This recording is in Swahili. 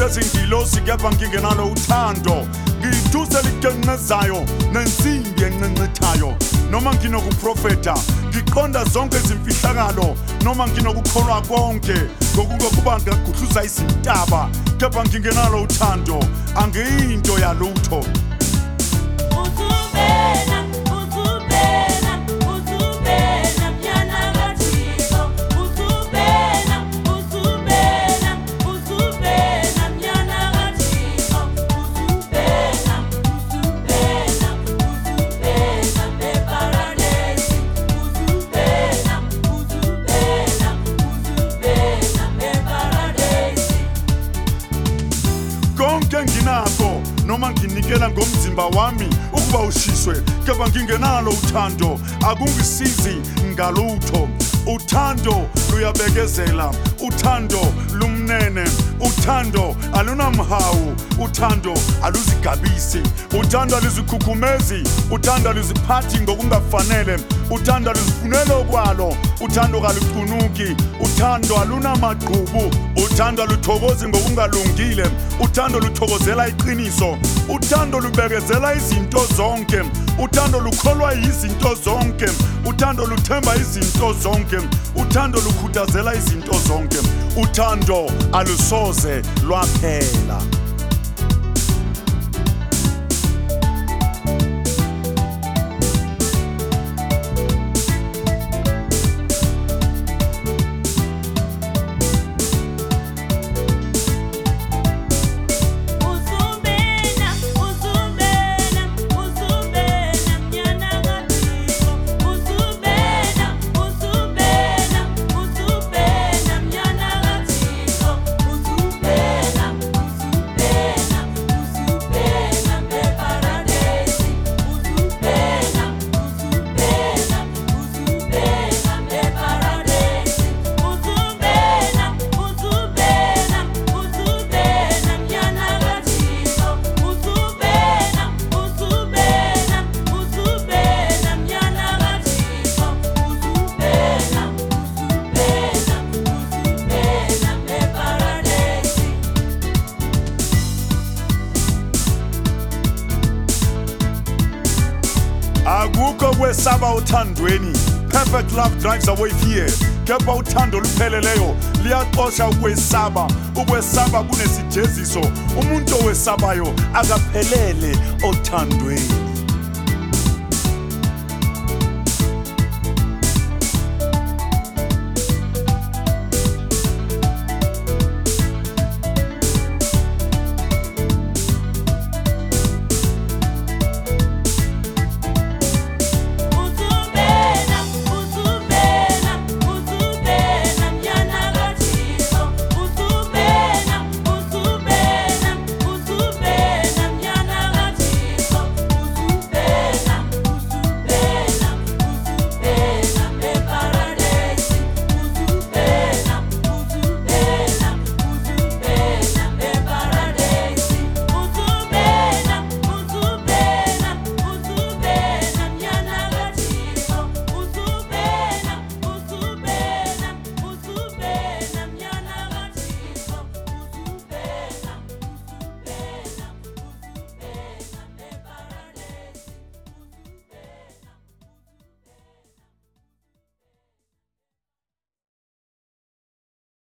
sezingilosi kepha ngingenalo uthando ngiduse ligenqezayo nensimbi encencethayo noma nginokuprofeta ngiqonda zonke izimfihlakalo noma nginokukholwa konke ngokuba ngagudluza izintaba kepha ngingenalo uthando angiyinto yalutho. Nginako noma nginikela ngomzimba wami ukuba ushiswe kepha ngingenalo uthando akungisizi ngalutho. Uthando luyabekezela, uthando lumnene, uthando alunamhawu, uthando aluzigabisi, uthando aluzikhukhumezi, uthando aluziphathi ngokungafanele, uthando aluzifunela okwalo, uthando kalucunuki, uthando alunamagqubu, uthando aluthokozi ngokungalungile, uthando luthokozela iqiniso, uthando lubekezela izinto zonke, uthando lukholwa izinto zonke, uthando luthemba izinto zonke, uthando lukhuthazela izinto zonke, uthando alusoze lwaphela. Akukho kwesaba uthandweni. Perfect love drives away fear. Kepha uthando lupheleleyo liyaxosha ukwesaba. Ukwesaba kunesijeziso. Umuntu owesabayo akaphelele othandweni.